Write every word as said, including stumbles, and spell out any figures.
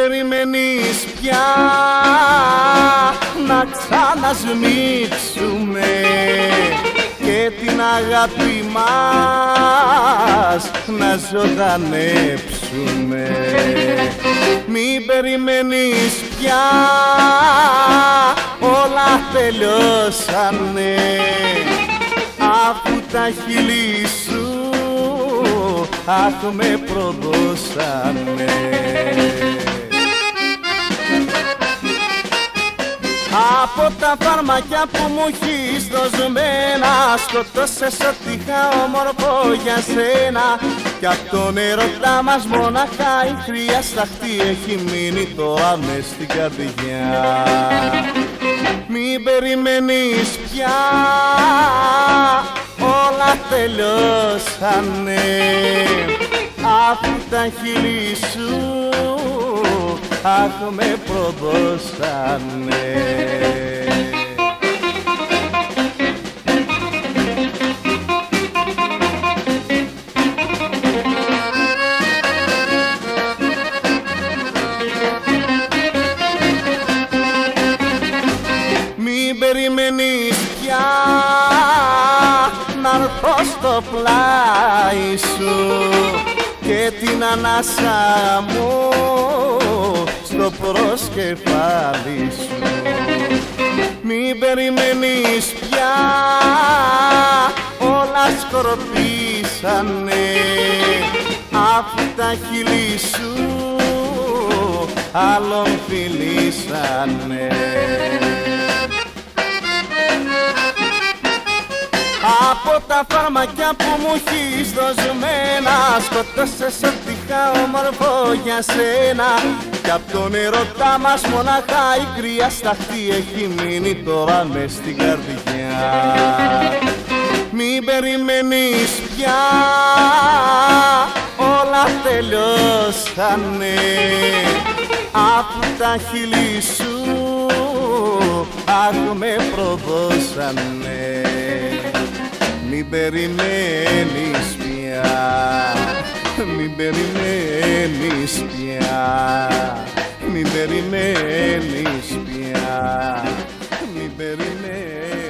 περιμένεις πια να ξανασμίξουμε και την αγάπη μας να ζωντανέψουμε. Μην περιμένεις πια, όλα τελειώσανε, αφού τα χείλη σου αχ με προδώσανε. Από τα φάρμακια που μου έχεις δοσμένα σκοτώσες ό,τι είχα όμορφο για σένα, κι απ' τον έρωτα μας μοναχά η χρύα σταχτή έχει μείνει τώρα μες στην καρδιά. Μην περιμένεις πια, όλα τελειώσανε, αφού τα χείλη σου αχ με προδώσανε. Μην περιμένεις πια να'ρθω στο πλάι σου και την ανάσα μου στο προσκεφάλι σου. Μην περιμένεις πια, όλα σκορπίσανε, αφού τα χείλη σου άλλον φιλήσανε. Από τα φάρμακια που μου έχεις δοσμένα σκοτώσες ό,τι είχα όμορφο για σένα, κι απ' τον έρωτα μας μοναχά η κρύα σταχτή έχει μείνει τώρα μες στην καρδιά. Μην περιμένεις πια, όλα τελειώσανε, αφού τα χείλη σου αχ με προδώσανε. Μην περιμένεις πια, μην περιμένεις πια, μην περιμένεις πια, μην περιμένεις.